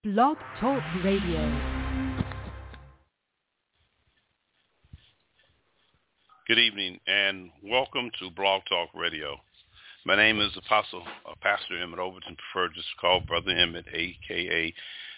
Blog Talk Radio. Good evening and welcome to Blog Talk Radio. My name is Apostle Pastor Emmett Overton, preferred just called Brother Emmett, a.k.a.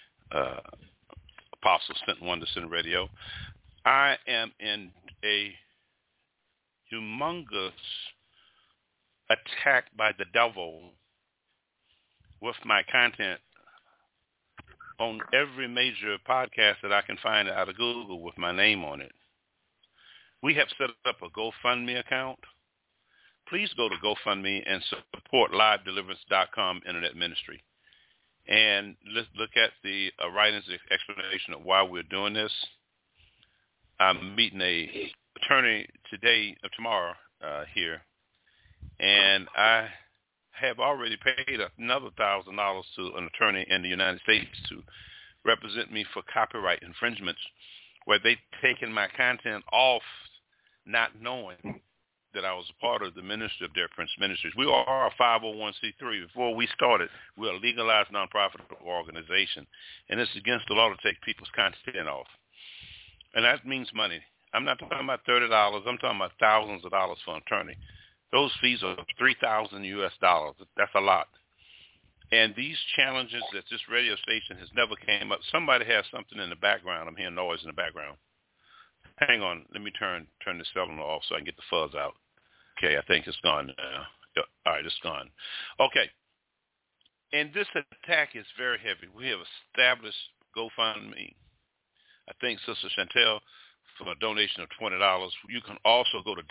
Apostle Sent One to Send Radio. I am in a humongous attack by the devil with my content on every major podcast that I can find out of Google with my name on it. We have set up a GoFundMe account. Please go to GoFundMe and support LiveDeliverance.com Internet Ministry. And let's look at the writings, explanation of why we're doing this. I'm meeting a attorney tomorrow here, and I have already paid another $1,000 to an attorney in the United States to represent me for copyright infringements, where they've taken my content off, not knowing that I was a part of the ministry of Derek Prince Ministries. We are a 501c3. Before we started, we're a legalized nonprofit organization, and it's against the law to take people's content off. And that means money. I'm not talking about $30. I'm talking about thousands of dollars for an attorney. Those fees are $3,000 US. That's a lot. And these challenges that this radio station has never came up. Somebody has something in the background. I'm hearing noise in the background. Hang on. Let me turn the cellular off so I can get the fuzz out. Okay, I think it's gone now. All right, it's gone. Okay. And this attack is very heavy. We have established GoFundMe. I think Sister Chantel, for a donation of $20. You can also go to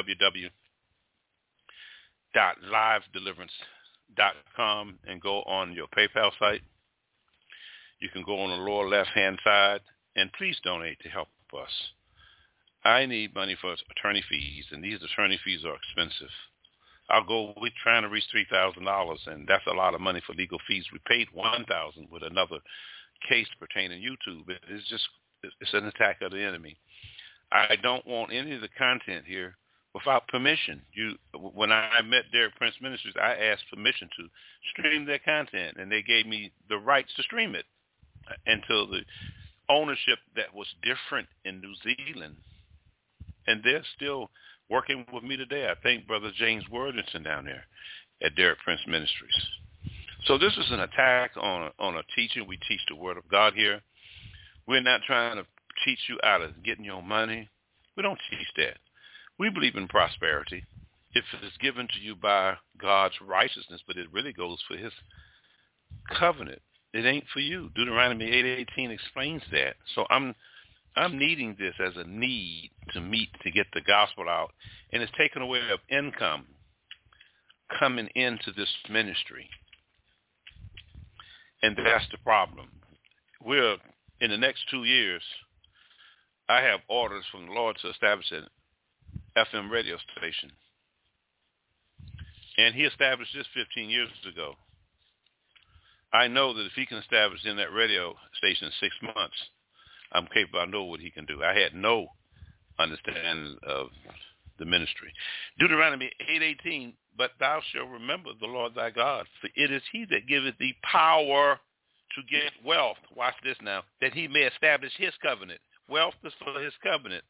www.livedeliverance.com and go on your PayPal site. You can go on the lower left-hand side, and please donate to help us. I need money for attorney fees, and these attorney fees are expensive. We're trying to reach $3,000, and that's a lot of money for legal fees. We paid $1,000 with another case pertaining to YouTube. It's an attack of the enemy. I don't want any of the content here without permission. When I met Derek Prince Ministries, I asked permission to stream their content, and they gave me the rights to stream it until the ownership that was different in New Zealand. And they're still working with me today. I thank Brother James Worthington down there at Derek Prince Ministries. So this is an attack on a teaching. We teach the Word of God here. We're not trying to teach you out of getting your money. We don't teach that. We believe in prosperity if it is given to you by God's righteousness, but it really goes for his covenant. It ain't for you. Deuteronomy 8:18 explains that. So I'm needing this as a need to get the gospel out, and it's taken away of income coming into this ministry. And that's the problem. We're in the next 2 years, I have orders from the Lord to establish an FM radio station. And he established this 15 years ago. I know that if he can establish in that radio station in 6 months, I'm capable. I know what he can do. I had no understanding of the ministry. Deuteronomy 8:18, but thou shalt remember the Lord thy God, for it is he that giveth thee power to get wealth. Watch this now, that he may establish his covenant. Wealth is for his covenant,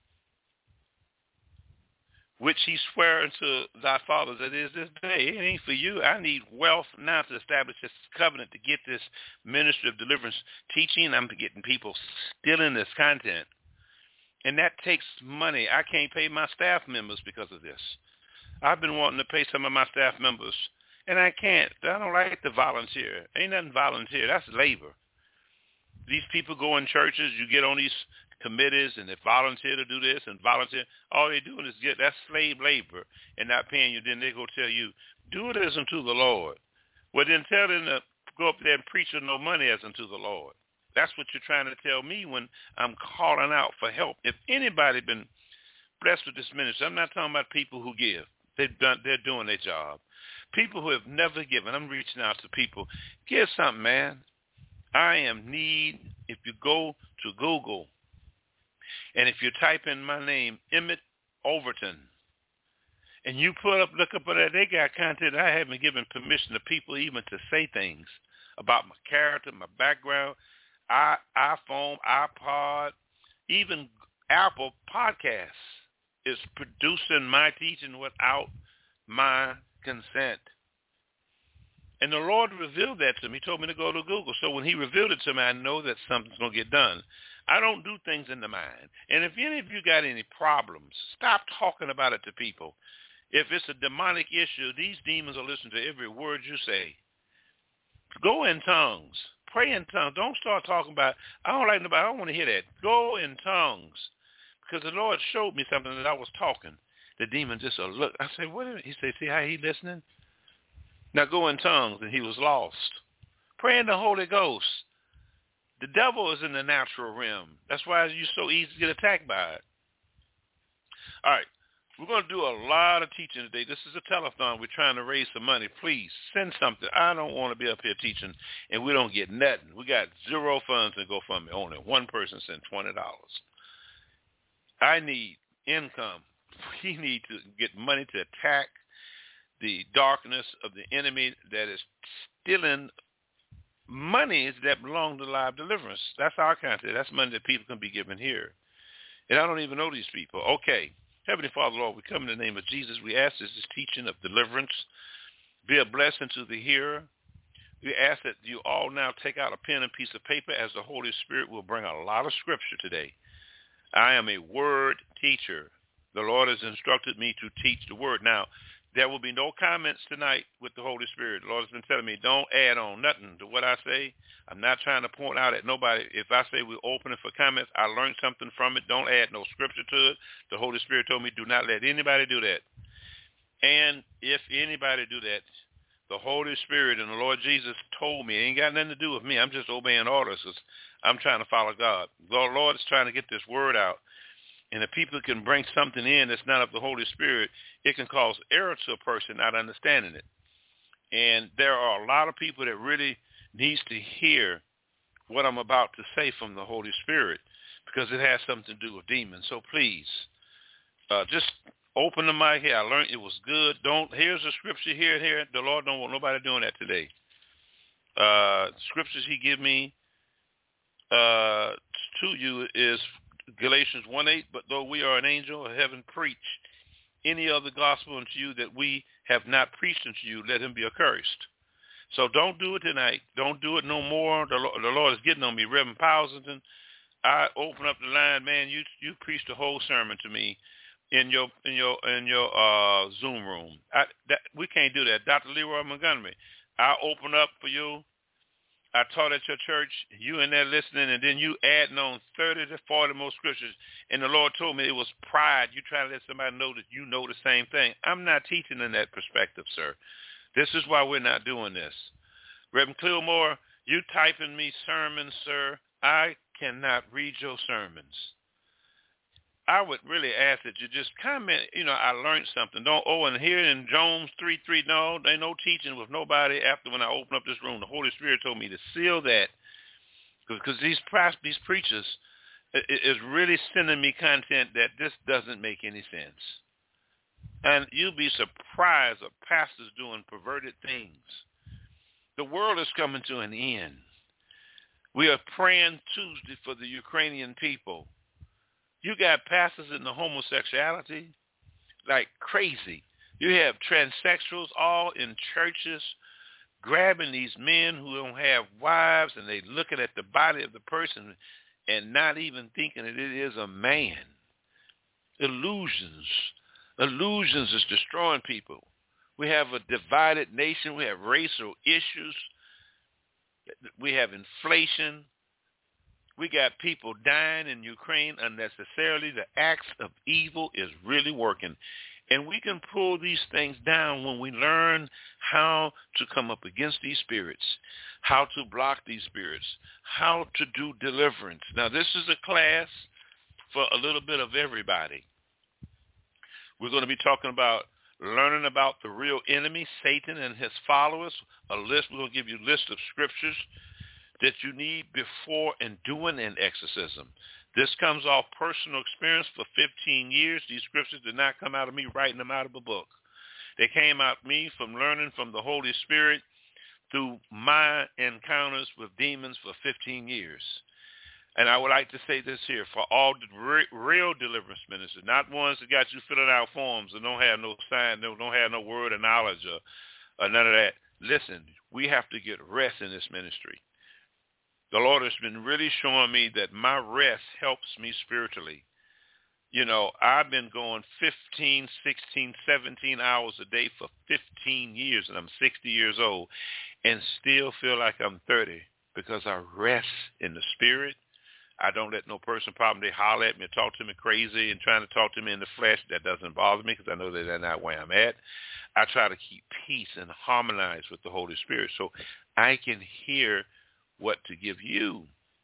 which he sware unto thy fathers, that is this day. It ain't for you. I need wealth now to establish this covenant, to get this ministry of deliverance teaching. I'm getting people stealing this content. And that takes money. I can't pay my staff members because of this. I've been wanting to pay some of my staff members, and I can't. I don't like to volunteer. Ain't nothing volunteer. That's labor. These people go in churches. You get on these committees, and they volunteer to do this and volunteer. All they're doing is that's slave labor and not paying you. Then they go tell you, do it as unto the Lord. Well, then tell them to go up there and preach with no money as unto the Lord. That's what you're trying to tell me when I'm calling out for help. If anybody been blessed with this ministry, I'm not talking about people who give. They're doing their job. People who have never given, I'm reaching out to people. Give something, man. I am need. If you go to Google, and if you type in my name, Emmett Overton, and you look up at that, they got content. I haven't given permission to people even to say things about my character, my background. iPhone, iPod, even Apple Podcasts is producing my teaching without my consent. And the Lord revealed that to me. He told me to go to Google. So when he revealed it to me, I know that something's going to get done. I don't do things in the mind. And if any of you got any problems, stop talking about it to people. If it's a demonic issue, these demons will listen to every word you say. Go in tongues. Pray in tongues. Don't start talking about, I don't like nobody. I don't want to hear that. Go in tongues. Because the Lord showed me something that I was talking. The demon just looked. I said, what is it? He said, see how he listening? Now go in tongues, and he was lost. Pray in the Holy Ghost. The devil is in the natural realm. That's why you're so easy to get attacked by it. All right. We're going to do a lot of teaching today. This is a telethon. We're trying to raise some money. Please send something. I don't want to be up here teaching, and we don't get nothing. We got zero funds in GoFundMe. Only one person sent $20. I need income. We need to get money to attack the darkness of the enemy that is stealing monies that belong to live deliverance. That's our content. That's money that people can be given here. And I don't even know these people. Okay. Heavenly Father, Lord, we come in the name of Jesus. We ask this teaching of deliverance be a blessing to the hearer. We ask that you all now take out a pen and piece of paper as the Holy Spirit will bring a lot of scripture today. I am a word teacher. The Lord has instructed me to teach the word. Now, there will be no comments tonight with the Holy Spirit. The Lord has been telling me, don't add on nothing to what I say. I'm not trying to point out at nobody. If I say we're open for comments, I learned something from it. Don't add no scripture to it. The Holy Spirit told me, do not let anybody do that. And if anybody do that, the Holy Spirit and the Lord Jesus told me, it ain't got nothing to do with me. I'm just obeying orders because I'm trying to follow God. The Lord is trying to get this word out. And if people can bring something in that's not of the Holy Spirit, it can cause error to a person not understanding it. And there are a lot of people that really needs to hear what I'm about to say from the Holy Spirit because it has something to do with demons. So please, just open the mic here. I learned it was good. Here's a scripture here. The Lord don't want nobody doing that today. Scriptures he give me to you is Galatians 1:8, but though we are an angel of heaven preach any other gospel unto you that we have not preached unto you, let him be accursed. So don't do it tonight. Don't do it no more. The Lord is getting on me. Reverend Powelsington, I open up the line, man. You preached the whole sermon to me in your Zoom room. We can't do that. Dr. Leroy Montgomery, I open up for you. I taught at your church, you in there listening, and then you adding on 30 to 40 more scriptures. And the Lord told me it was pride. You trying to let somebody know that you know the same thing. I'm not teaching in that perspective, sir. This is why we're not doing this. Reverend Clearmore, you typing me sermons, sir. I cannot read your sermons. I would really ask that you just comment, I learned something. And here in Jones 3:3, no, there ain't no teaching with nobody after when I open up this room. The Holy Spirit told me to seal that because these preachers is really sending me content that this doesn't make any sense. And you'll be surprised of pastors doing perverted things. The world is coming to an end. We are praying Tuesday for the Ukrainian people. You got pastors in the homosexuality like crazy. You have transsexuals all in churches grabbing these men who don't have wives, and they looking at the body of the person and not even thinking that it is a man. Illusions is destroying people. We have a divided nation. We have racial issues. We have inflation. We got people dying in Ukraine unnecessarily. The acts of evil is really working. And we can pull these things down when we learn how to come up against these spirits, how to block these spirits, how to do deliverance. Now, this is a class for a little bit of everybody. We're going to be talking about learning about the real enemy, Satan and his followers. We're going to give you a list of scriptures that you need before and doing an exorcism. This comes off personal experience for 15 years. These scriptures did not come out of me writing them out of a book. They came out of me from learning from the Holy Spirit through my encounters with demons for 15 years. And I would like to say this here for all the real deliverance ministers, not ones that got you filling out forms and don't have no sign, don't have no word of knowledge or none of that. Listen, we have to get rest in this ministry. The Lord has been really showing me that my rest helps me spiritually. You know, I've been going 15, 16, 17 hours a day for 15 years, and I'm 60 years old, and still feel like I'm 30 because I rest in the spirit. I don't let no person problem. They holler at me, talk to me crazy, and trying to talk to me in the flesh. That doesn't bother me because I know that they're not where I'm at. I try to keep peace and harmonize with the Holy Spirit so I can hear what to give you.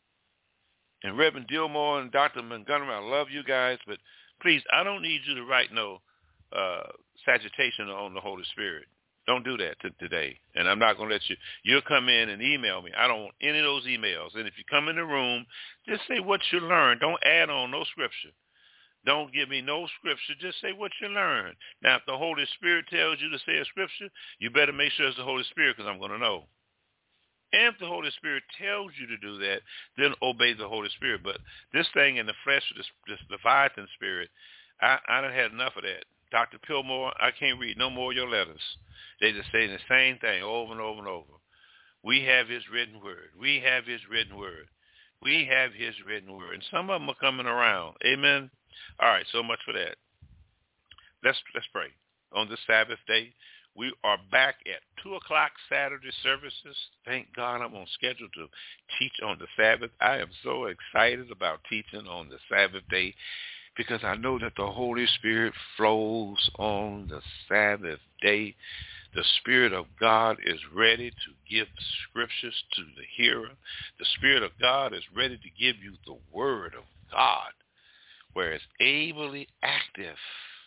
And Reverend Dillmore and Dr. Montgomery, I love you guys, but please, I don't need you to write no sagitation on the Holy Spirit. Don't do that today. And I'm not going to let you. You'll come in and email me. I don't want any of those emails. And if you come in the room, just say what you learned. Don't add on no scripture. Don't give me no scripture. Just say what you learned. Now, if the Holy Spirit tells you to say a scripture, you better make sure it's the Holy Spirit because I'm going to know. And if the Holy Spirit tells you to do that, then obey the Holy Spirit. But this thing in the flesh, this Leviathan spirit, I done had enough of that. Dr. Pillmore, I can't read no more of your letters. They just say the same thing over and over and over. We have his written word. We have his written word. We have his written word. And some of them are coming around. Amen. All right, so much for that. Let's pray. On this Sabbath day, we are back at 2 o'clock Saturday services. Thank God I'm on schedule to teach on the Sabbath. I am so excited about teaching on the Sabbath day because I know that the Holy Spirit flows on the Sabbath day. The Spirit of God is ready to give scriptures to the hearer. The Spirit of God is ready to give you the word of God, where it's ably active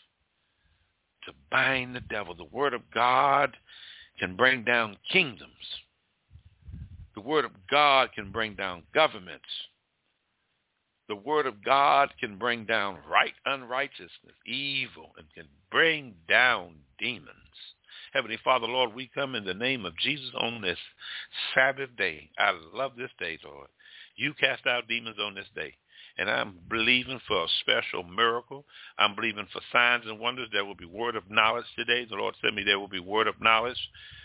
to bind the devil. The word of God can bring down kingdoms. The word of God can bring down governments. The word of God can bring down unrighteousness, evil, and can bring down demons. Heavenly Father, Lord, we come in the name of Jesus on this Sabbath day. I love this day, Lord. You cast out demons on this day. And I'm believing for a special miracle. I'm believing for signs and wonders. There will be word of knowledge today. The Lord said me there will be word of knowledge.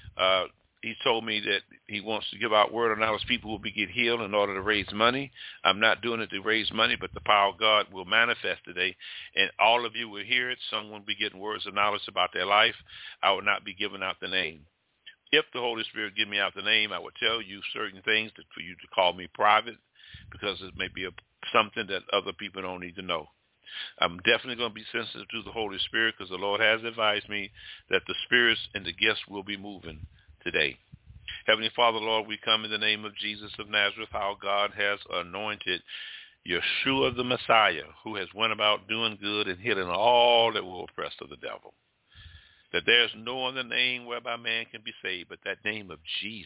He told me that he wants to give out word of knowledge. People will get healed in order to raise money. I'm not doing it to raise money, but the power of God will manifest today. And all of you will hear it. Someone will be getting words of knowledge about their life. I will not be giving out the name. If the Holy Spirit give me out the name, I will tell you certain things for you to call me private because it may be something that other people don't need to know. I'm definitely going to be sensitive to the Holy Spirit because the Lord has advised me that the spirits and the gifts will be moving today. Heavenly Father, Lord, we come in the name of Jesus of Nazareth, how God has anointed Yeshua the Messiah, who has went about doing good and healing all that were oppressed of the devil. That there is no other name whereby man can be saved but that name of Jesus.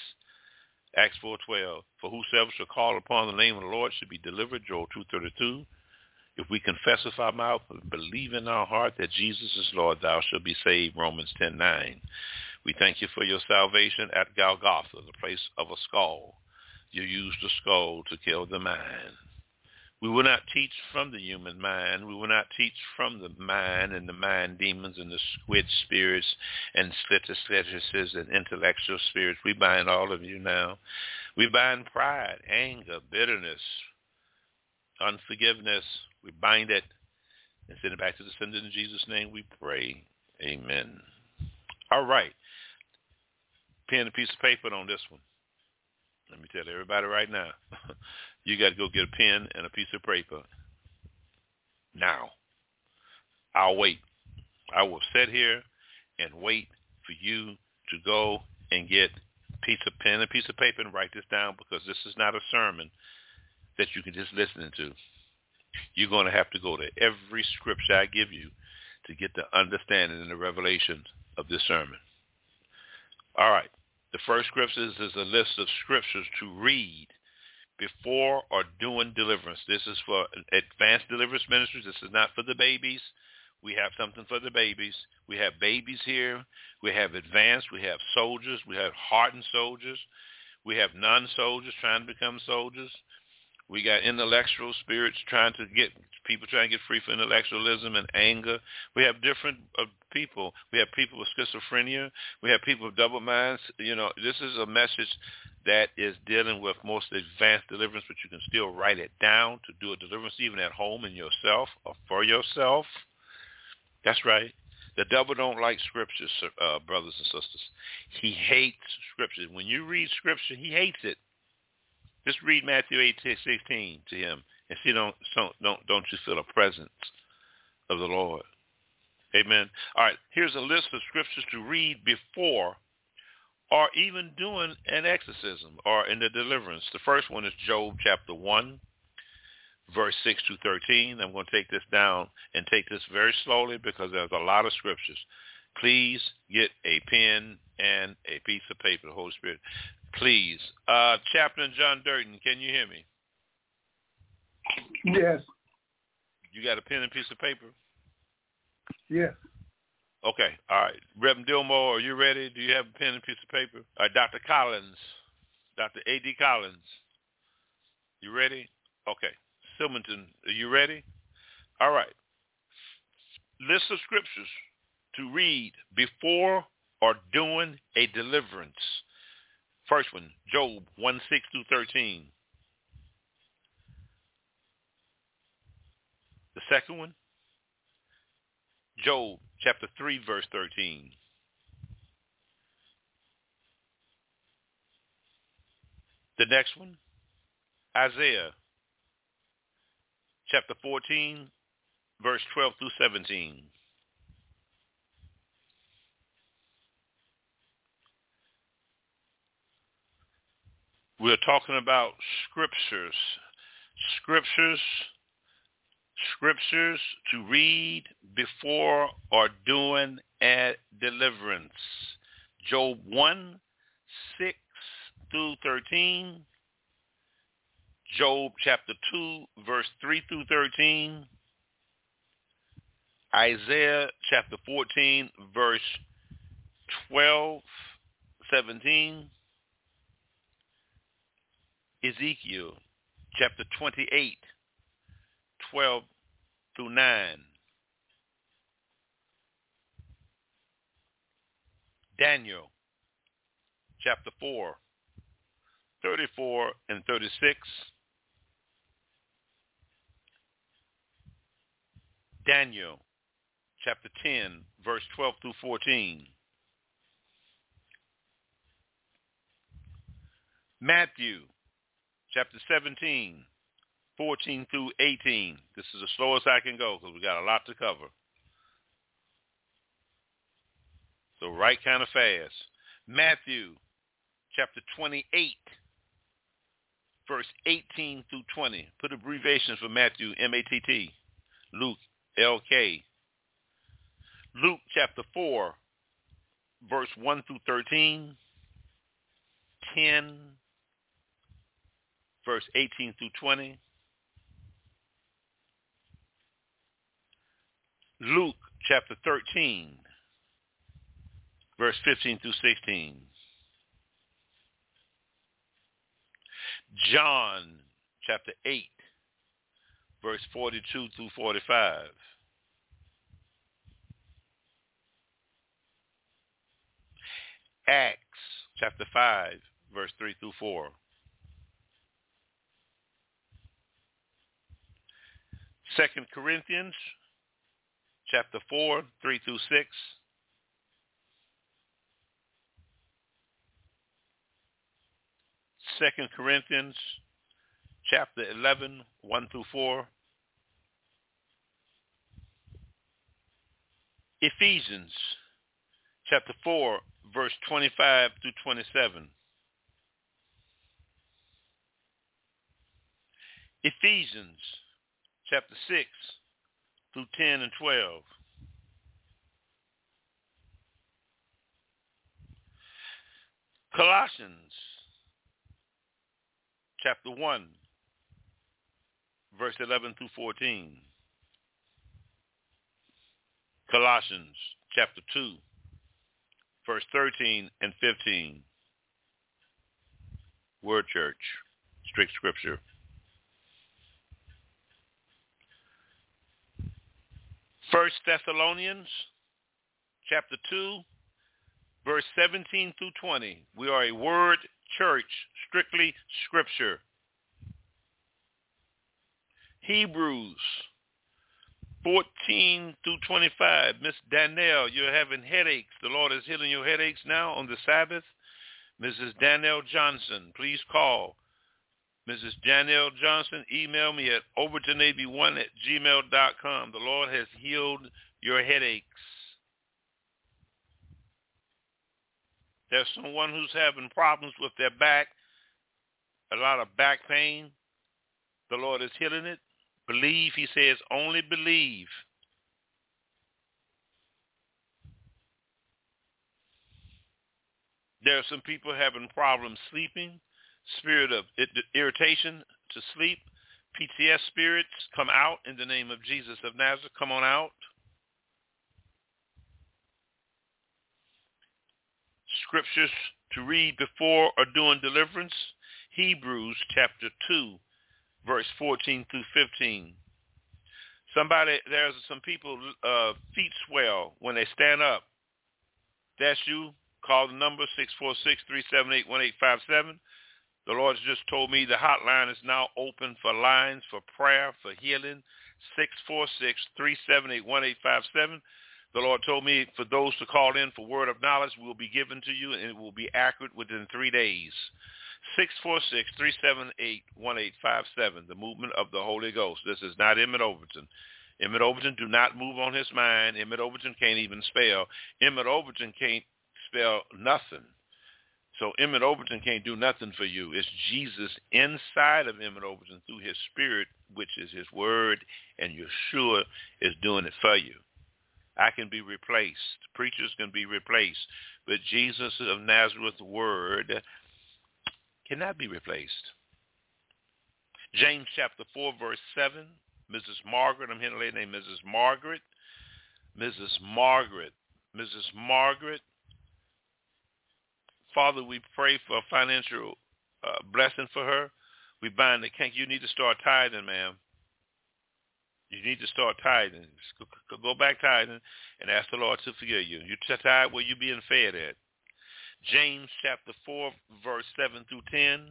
Acts 4:12, for whosoever shall call upon the name of the Lord should be delivered, Joel 2:32. If we confess with our mouth and believe in our heart that Jesus is Lord, thou shalt be saved, Romans 10:9. We thank you for your salvation at Golgotha, the place of a skull. You used the skull to kill the mind. We will not teach from the human mind. We will not teach from the mind and the mind demons and the squid spirits and slitterses and intellectual spirits. We bind all of you now. We bind pride, anger, bitterness, unforgiveness. We bind it and send it back to the sender. In Jesus' name we pray. Amen. All right. Pen and a piece of paper on this one. Let me tell everybody right now, you got to go get a pen and a piece of paper now. I'll wait. I will sit here and wait for you to go and get a pen and a piece of paper and write this down because this is not a sermon that you can just listen to. You're going to have to go to every scripture I give you to get the understanding and the revelation of this sermon. All right. The first scripture is a list of scriptures to read before or doing deliverance. This is for advanced deliverance ministries. This is not for the babies We have something for the babies. We have babies here. We have advanced. We have soldiers. We have hardened soldiers. We have non-soldiers trying to become soldiers. We got intellectual spirits trying to get free from intellectualism and anger. We have different people. We have people with schizophrenia. We have people with double minds. This is a message that is dealing with most advanced deliverance, but you can still write it down to do a deliverance even at home in yourself or for yourself. That's right. The devil don't like scriptures, brothers and sisters. He hates scripture. When you read scripture, he hates it. Just read Matthew 8:16 to him and see don't you feel a presence of the Lord. Amen. All right, here's a list of scriptures to read before or even doing an exorcism or in the deliverance. The first one is Job chapter 1, verse 6 to 13. I'm going to take this down and take this very slowly because there's a lot of scriptures. Please get a pen and a piece of paper, the Holy Spirit. Please. Chaplain John Durden, can you hear me? Yes. You got a pen and piece of paper? Yes. Okay. All right. Reverend Dillmore, are you ready? Do you have a pen and piece of paper? All right, Dr. Collins, Dr. A.D. Collins, you ready? Okay. Silverton, are you ready? All right. List of scriptures to read before or during a deliverance. First one, Job 1, 6 through 13. The second one, Job chapter 3, verse 13. The next one, Isaiah chapter 14, verse 12 through 17. We're talking about scriptures to read before or during a deliverance. Job 1, 6 through 13. Job chapter 2, verse 3 through 13. Isaiah chapter 14, verse 12, 17. Ezekiel chapter 28, 12 through 9. Daniel chapter 4, 34 and 36. Daniel chapter 10, verse 12 through 14. Matthew chapter 17, 14 through 18. This is the slowest I can go because we got a lot to cover. So right kind of fast. Matthew chapter 28, verse 18 through 20. Put abbreviations for Matthew, M-A-T-T. Luke, L-K. Luke chapter 4, verse 1 through 13. 10, verse 18 through 20. Luke chapter 13, verse 15 through 16. John chapter 8, verse 42 through 45. Acts chapter 5, verse 3 through 4. Second Corinthians chapter 4, 3 through 6. Second Corinthians chapter 11, 1 through 4. Ephesians chapter 4, verse 25 through 27. Ephesians chapter 6 through 10 and 12. Colossians chapter 1, verse 11 through 14. Colossians chapter 2, verse 13 and 15. Word Church, strict scripture. First Thessalonians chapter 2, verse 17 through 20. We are a word church, strictly scripture. Hebrews 14 through 25. Miss Danielle, you're having headaches. The Lord is healing your headaches now on the Sabbath. Mrs. Danielle Johnson, please call. Mrs. Danielle Johnson, email me at overtonab1@gmail.com. The Lord has healed your headaches. There's someone who's having problems with their back, a lot of back pain. The Lord is healing it. Believe, he says, only believe. There are some people having problems sleeping, spirit of irritation to sleep. PTS spirits, come out in the name of Jesus of Nazareth. Come on out. Scriptures to read before or during deliverance. Hebrews chapter 2, verse 14 through 15. There's some people, feet swell when they stand up. That's you. Call the number 646-378-1857. The Lord just told me the hotline is now open for lines for prayer, for healing. 646-378-1857. The Lord told me for those to call in for word of knowledge will be given to you, and it will be accurate within 3 days. 646-378-1857, the movement of the Holy Ghost. This is not Emmett Overton. Emmett Overton do not move on his mind. Emmett Overton can't even spell. Emmett Overton can't spell nothing. So Emmett Overton can't do nothing for you. It's Jesus inside of Emmett Overton through his spirit, which is his word, and Yeshua is doing it for you. I can be replaced. Preachers can be replaced. But Jesus of Nazareth's word cannot be replaced. James chapter 4, verse 7. Mrs. Margaret, I'm hearing a lady named Mrs. Margaret. Mrs. Margaret. Mrs. Margaret. Father, we pray for a financial blessing for her. We bind the canker. You need to start tithing, ma'am. You need to start tithing. Go back tithing and ask the Lord to forgive you. You tithe where you're being fed at. James chapter 4, verse 7 through 10.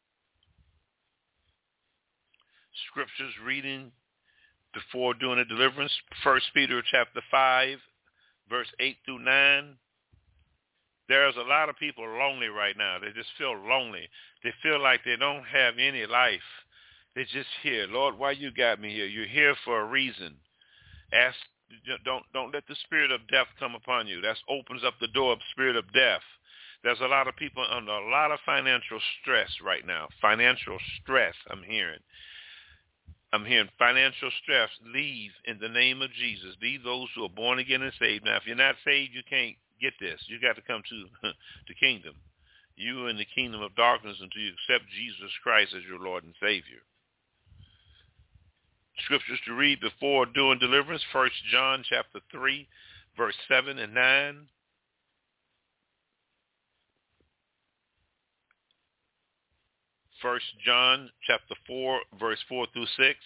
Scriptures reading before doing a deliverance. 1 Peter chapter 5, verse 8 through 9. There's a lot of people lonely right now. They just feel lonely. They feel like they don't have any life. They're just here. Lord, why you got me here? You're here for a reason. Don't let the spirit of death come upon you. That opens up the door of spirit of death. There's a lot of people under a lot of financial stress right now. Financial stress, I'm hearing financial stress. Leave in the name of Jesus. Leave those who are born again and saved. Now, if you're not saved, you can't get this. You got to come to the kingdom. You are in the kingdom of darkness until you accept Jesus Christ as your Lord and Savior. Scriptures to read before doing deliverance. 1 John chapter 3, verse 7 and 9. First John chapter 4, verse 4 through 6.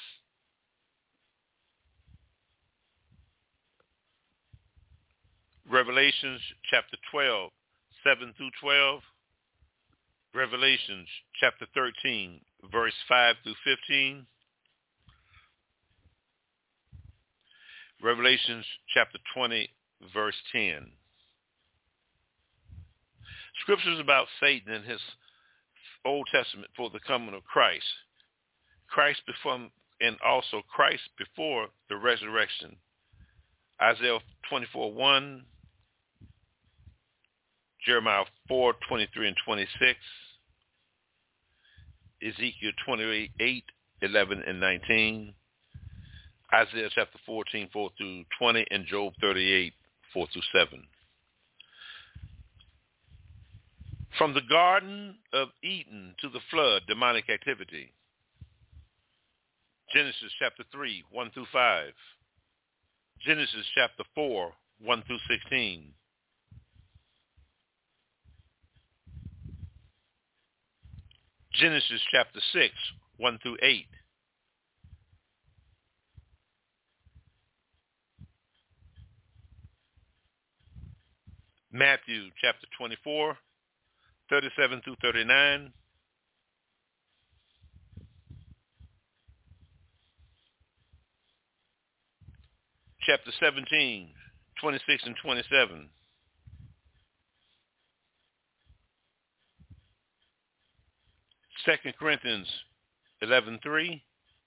Revelations chapter 12, 7 through 12. Revelations chapter 13, verse 5 through 15. Revelations chapter 20, verse 10. Scriptures about Satan and his Old Testament for the coming of Christ. Christ before, and also Christ before the resurrection. Isaiah 24:1, Jeremiah 4:23 and 26, Ezekiel 28:8, 11 and 19, Isaiah chapter 14, 4 through 20, and Job 38, 4 through 7. From the Garden of Eden to the flood, demonic activity. Genesis chapter 3, 1 through 5. Genesis chapter 4, 1 through 16. Genesis chapter 6, 1 through 8. Matthew chapter 24, 37 through 39. Chapter 17, 26 and 27. Second Corinthians 11:3.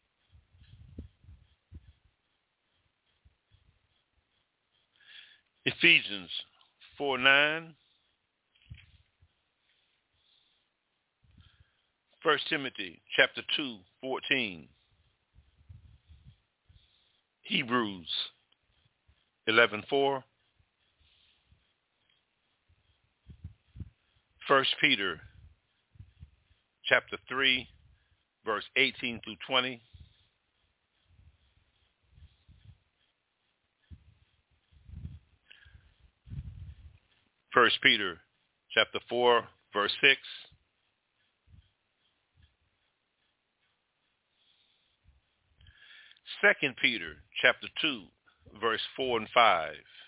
Ephesians 4:9. 1 Timothy chapter 2, 14. Hebrews 11:4. 1 Peter chapter 3, verse 18 through 20. First Peter chapter 4, verse 6. Second Peter chapter 2, verse 4 and 5.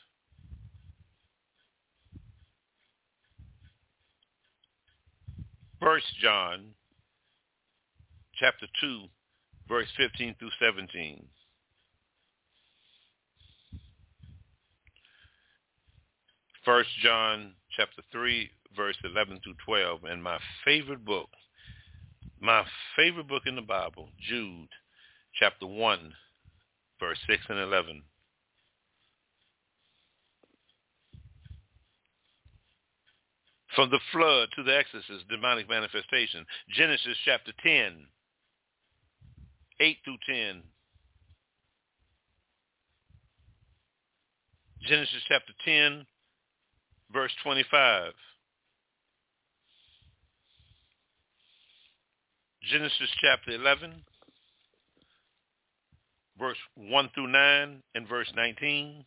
First John chapter 2, verse 15 through 17. First John chapter 3, verse 11 through 12. And my favorite book in the Bible, Jude chapter 1, verse 6 and 11. From the flood to the Exodus, demonic manifestation. Genesis chapter 10, 8 through 10. Genesis chapter 10, verse 25. Genesis chapter 11, verse 1 through 9 and verse 19.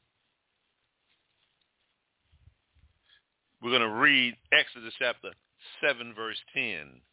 We're going to read Exodus chapter 7, verse 10.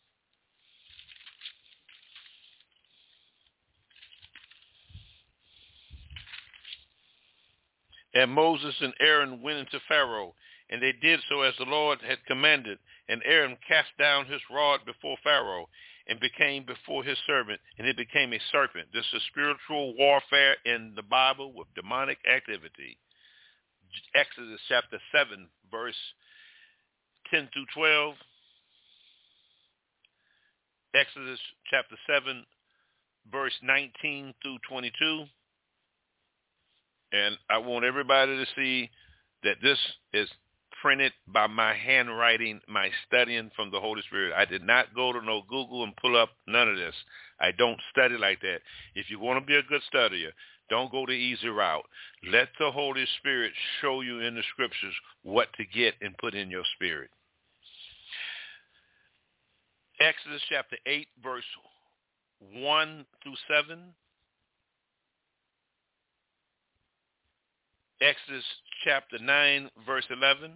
And Moses and Aaron went into Pharaoh, and they did so as the Lord had commanded. And Aaron cast down his rod before Pharaoh, and became before his servant, and it became a serpent. This is spiritual warfare in the Bible with demonic activity. Exodus chapter 7, verse 10 through 12. Exodus chapter 7, verse 19 through 22. And I want everybody to see that this is printed by my handwriting, my studying from the Holy Spirit. I did not go to no Google and pull up none of this. I don't study like that. If you want to be a good studier, don't go the easy route. Let the Holy Spirit show you in the scriptures what to get and put in your spirit. Exodus chapter 8, verse 1 through 7. Exodus chapter 9, verse 11.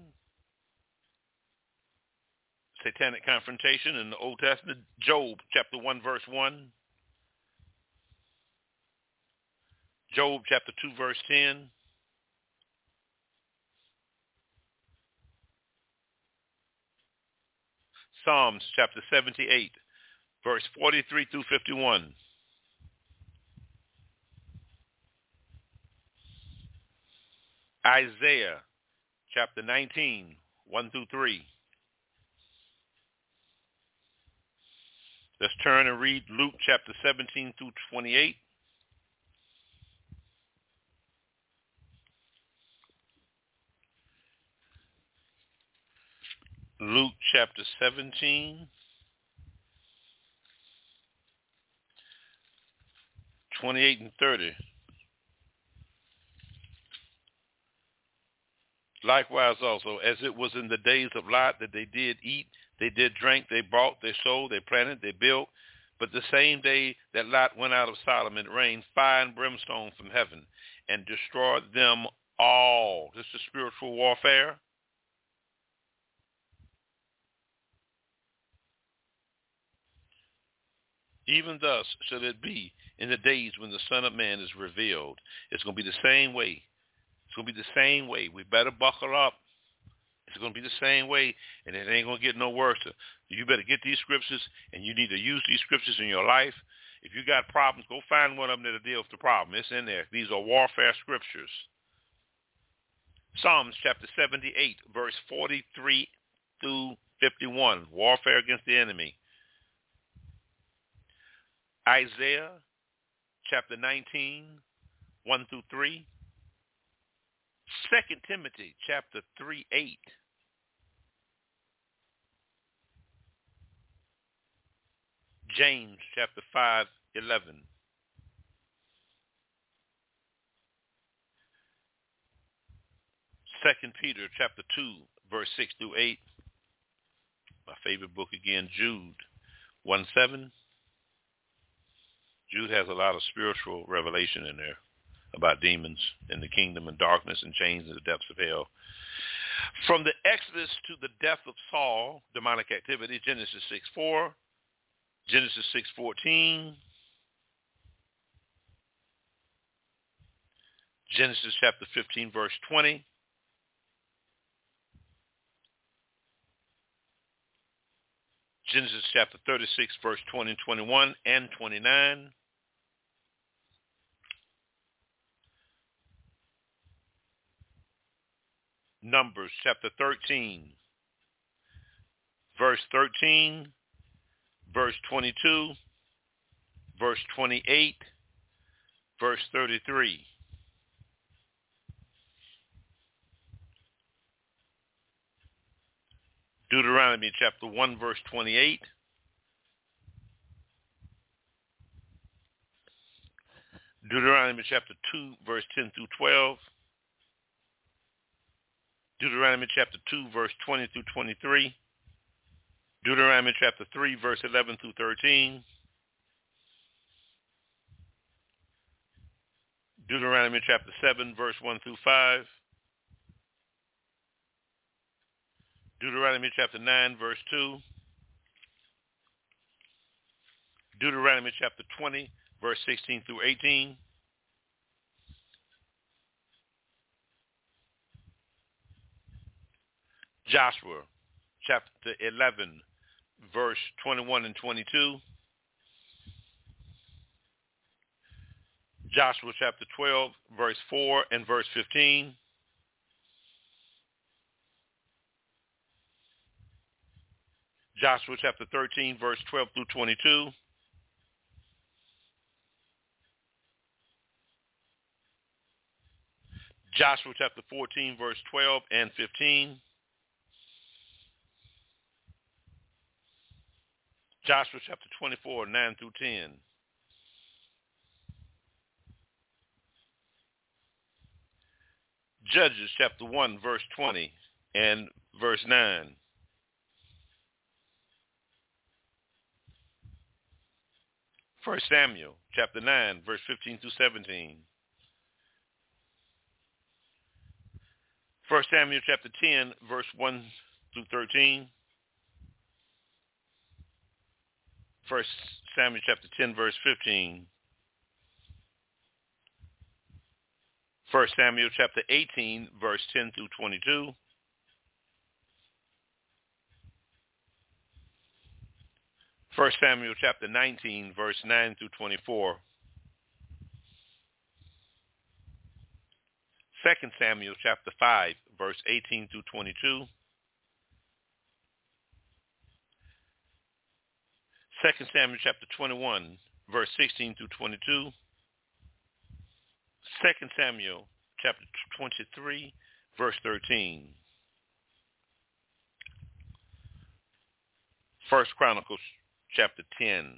Satanic confrontation in the Old Testament. Job chapter 1, verse 1. Job chapter 2, verse 10. Psalms chapter 78, verse 43 through 51. Isaiah chapter 19, 1 through 3. Let's turn and read Luke chapter 17 through 28. Luke chapter 17, 28 and 30. Likewise also, as it was in the days of Lot, that they did eat, they did drink, they bought, they sold, they planted, they built. But the same day that Lot went out of Sodom, it rained fire and brimstone from heaven and destroyed them all. This is spiritual warfare. Even thus shall it be in the days when the Son of Man is revealed. It's going to be the same way. It's going to be the same way. We better buckle up. It's going to be the same way, and it ain't going to get no worse. You better get these scriptures, and you need to use these scriptures in your life. If you got problems, go find one of them that'll deal with the problem. It's in there. These are warfare scriptures. Psalms chapter 78, verse 43 through 51, warfare against the enemy. Isaiah chapter 19, 1 through 3. 2 Timothy chapter 3, 8. James chapter 5, 11. Second Peter chapter 2, verse 6 through 8. My favorite book again, Jude 1, 7. Jude has a lot of spiritual revelation in there about demons and the kingdom and darkness and chains in the depths of hell. From the Exodus to the death of Saul, demonic activity, Genesis 6:4, Genesis 6:14, Genesis chapter 15, verse 20, Genesis chapter 36, verse 20 and 21 and 29, Numbers chapter 13, verse 13, verse 22, verse 28, verse 33. Deuteronomy chapter 1, verse 28. Deuteronomy chapter 2, verse 10 through 12. Deuteronomy chapter 2, verse 20 through 23. Deuteronomy chapter 3, verse 11 through 13. Deuteronomy chapter 7, verse 1 through 5. Deuteronomy chapter 9, verse 2. Deuteronomy chapter 20, verse 16 through 18. Joshua chapter 11, verse 21 and 22. Joshua chapter 12, verse 4 and verse 15. Joshua chapter 13, verse 12 through 22. Joshua chapter 14, verse 12 and 15. Joshua chapter 24, 9 through 10. Judges chapter 1, verse 20 and verse 9. First Samuel chapter 9, verse 15 through 17. First Samuel chapter 10, verse 1 through 13. First Samuel chapter 10, verse 15. First Samuel chapter 18, verse 10 through 22. First Samuel chapter 19, verse 9 through 24. Second Samuel chapter 5, verse 18 through 22. Second Samuel chapter 21, verse 16 through 22. Second Samuel chapter 23, verse 13. First Chronicles chapter 10.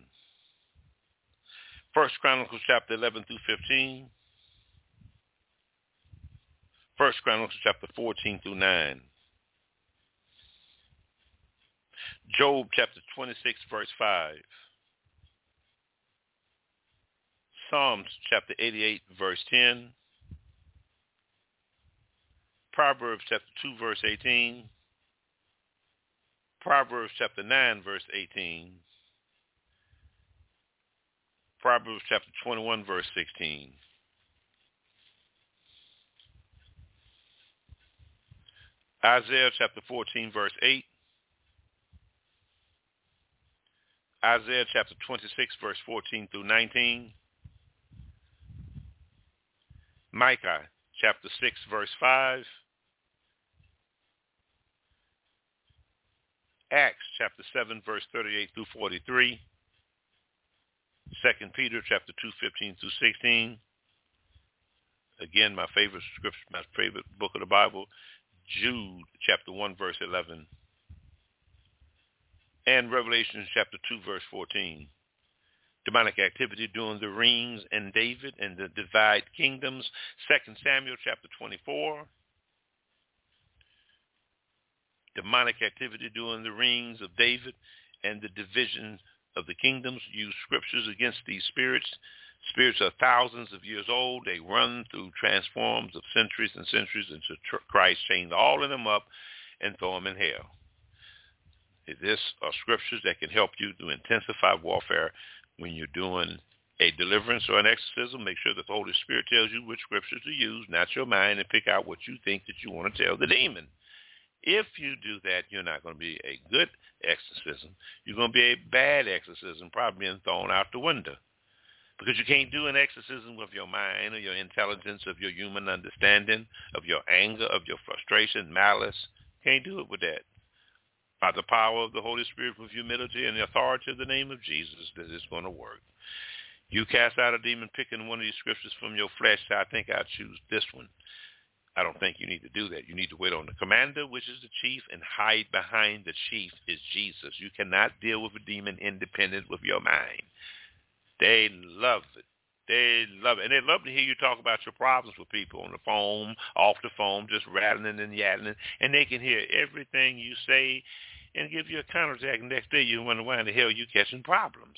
First Chronicles chapter 11 through 15. First Chronicles chapter 14 through 9. Job chapter 26, verse 5. Psalms chapter 88, verse 10. Proverbs chapter 2, verse 18. Proverbs chapter 9, verse 18. Proverbs chapter 21, verse 16. Isaiah chapter 14, verse 8. Isaiah chapter 26, verse 14 through 19. Micah chapter 6, verse 5. Acts chapter 7, verse 38 through 43. 2 Peter chapter 2, 15 through 16. Again, my favorite scripture, my favorite book of the Bible, Jude chapter 1, verse 11. And Revelation chapter 2, verse 14. Demonic activity during the reigns and David and the divided kingdoms, 2 Samuel chapter 24. Demonic activity during the reigns of David and the division of the kingdoms. Use scriptures against these spirits. Spirits are thousands of years old. They run through transforms of centuries and centuries until Christ chained all of them up and throw them in hell. These are scriptures that can help you to intensify warfare when you're doing a deliverance or an exorcism. Make sure that the Holy Spirit tells you which scriptures to use, not your mind, and pick out what you think that you want to tell the demon. If you do that, you're not going to be a good exorcism. You're going to be a bad exorcism, probably being thrown out the window. Because you can't do an exorcism with your mind or your intelligence, of your human understanding, of your anger, of your frustration, malice. Can't do it with that. By the power of the Holy Spirit, with humility and the authority of the name of Jesus, that it's going to work. You cast out a demon picking one of these scriptures from your flesh, so I think I'll choose this one. I don't think you need to do that. You need to wait on the commander, which is the chief, and hide behind the chief is Jesus. You cannot deal with a demon independent with your mind. They love it. They love it. And they love to hear you talk about your problems with people on the phone, off the phone, just rattling and yattling. And they can hear everything you say and give you a counterattack. Next day you wonder why in the hell you catching problems.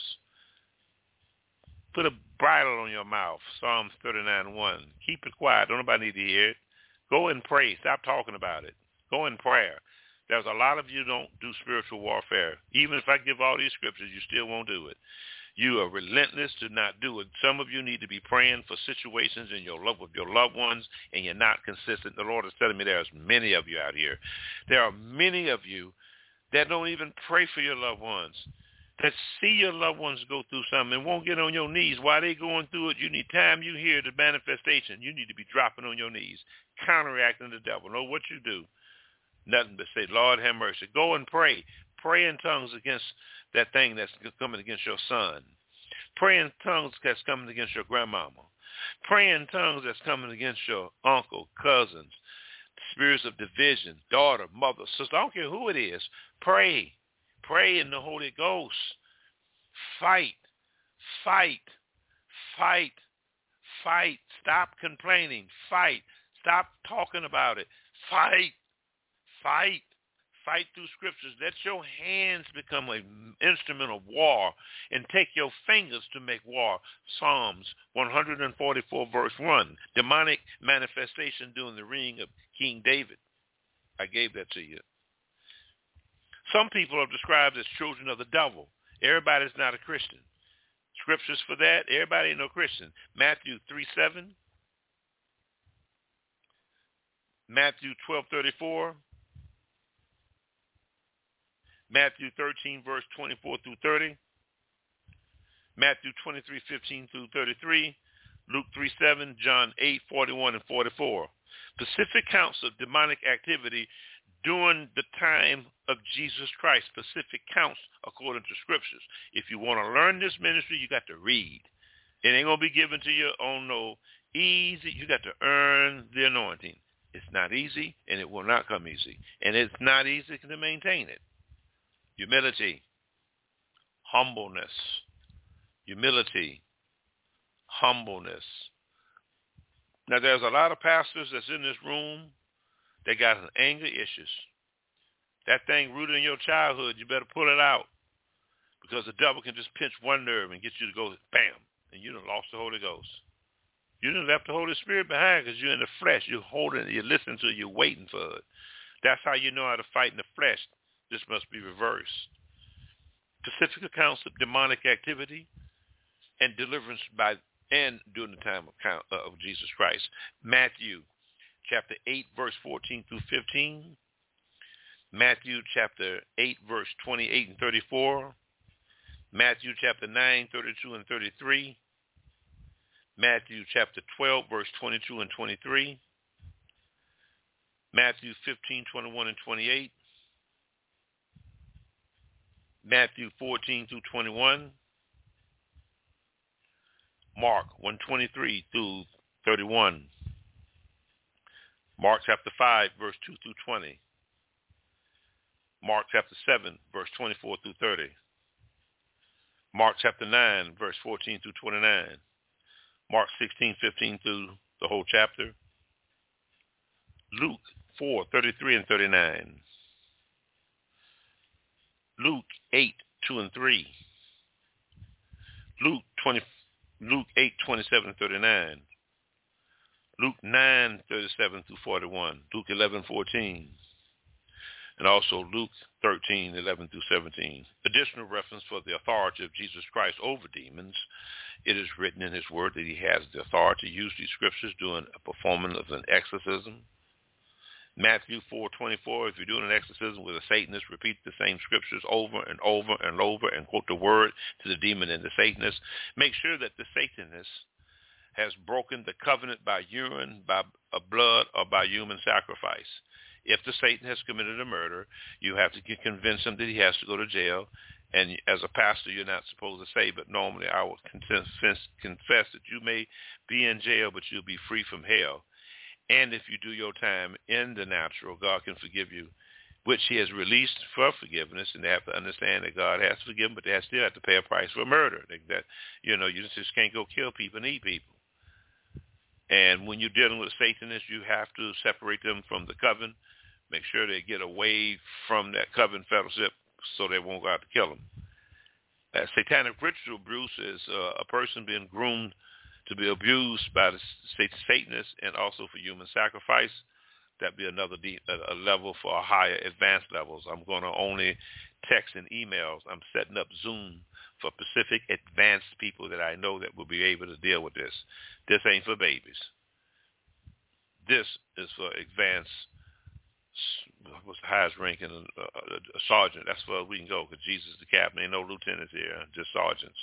Put a bridle on your mouth. Psalms 39:1. Keep it quiet. Don't nobody need to hear it. Go and pray. Stop talking about it. Go in prayer. There's a lot of you don't do spiritual warfare. Even if I give all these scriptures, you still won't do it. You are relentless to not do it. Some of you need to be praying for situations in your love with your loved ones, and you're not consistent. The Lord is telling me there's many of you out here. There are many of you that don't even pray for your loved ones, that see your loved ones go through something and won't get on your knees while they're going through it. You need time you hear the manifestation. You need to be dropping on your knees, counteracting the devil. Know what you do? Nothing but say, Lord, have mercy. Go and pray. Pray in tongues against that thing that's coming against your son. Pray in tongues that's coming against your grandmama. Pray in tongues that's coming against your uncle, cousins, spirits of division, daughter, mother, sister. I don't care who it is. Pray. Pray in the Holy Ghost. Fight. Fight. Fight. Fight. Stop complaining. Fight. Stop talking about it. Fight. Fight. Fight through scriptures. Let your hands become an instrument of war and take your fingers to make war. Psalms 144 verse 1. Demonic manifestation during the reign of King David. I gave that to you. Some people are described as children of the devil. Everybody's not a Christian. Scriptures for that, everybody ain't no Christian. Matthew 3:7. Matthew 12:34. Matthew 13, verse 24 through 30. Matthew 23:15 through 33. Luke 3:7. John 8:41 and 44. Specific counts of demonic activity during the time of Jesus Christ. Specific counts according to scriptures. If you want to learn this ministry, you got to read. It ain't going to be given to you on no easy. You got to earn the anointing. It's not easy, and it will not come easy. And it's not easy to maintain it. Humility, humbleness, humility, humbleness. Now, there's a lot of pastors that's in this room. They got some anger issues. That thing rooted in your childhood, you better pull it out, because the devil can just pinch one nerve and get you to go, bam, and you done lost the Holy Ghost. You done left the Holy Spirit behind because you're in the flesh. You're holding it. You're listening to it. You're waiting for it. That's how you know how to fight in the flesh. This must be reversed. Specific accounts of demonic activity and deliverance during the time of Jesus Christ. Matthew chapter 8, verse 14 through 15. Matthew chapter 8, verse 28 and 34. Matthew chapter 9, 32 and 33. Matthew chapter 12, verse 22 and 23. Matthew 15, 21 and 28. Matthew 14 through 21. Mark 123 through 31. Mark chapter 5, verse 2 through 20. Mark chapter 7, verse 24 through 30. Mark chapter 9, verse 14 through 29. Mark 16, 15 through the whole chapter. Luke 4, 33 and 39. Luke 8, 2 and 3. Luke 8, 27 and 39. Luke 9, 37 through 41. Luke 11, 14. And also Luke 13, 11 through 17. Additional reference for the authority of Jesus Christ over demons. It is written in his word that he has the authority to use these scriptures during a performance of an exorcism. Matthew 4:24, if you're doing an exorcism with a Satanist, repeat the same scriptures over and over and over and quote the word to the demon and the Satanist. Make sure that the Satanist has broken the covenant by urine, by blood, or by human sacrifice. If the Satan has committed a murder, you have to convince him that he has to go to jail. And as a pastor, you're not supposed to say, but normally I will confess that you may be in jail, but you'll be free from hell. And if you do your time in the natural, God can forgive you, which he has released for forgiveness. And they have to understand that God has forgiven, but they still have to pay a price for murder. You just can't go kill people and eat people. And when you're dealing with Satanists, you have to separate them from the coven. Make sure they get away from that coven fellowship so they won't go out to kill them. Satanic ritual, Bruce, is a person being groomed to be abused by the Satanists and also for human sacrifice. That'd be another a level for higher advanced levels. I'm going to only text and emails. I'm setting up Zoom for specific advanced people that I know that will be able to deal with this. This ain't for babies. This is for advanced, what's the highest ranking? A sergeant. That's where we can go because Jesus is the captain. Ain't no lieutenants here, just sergeants.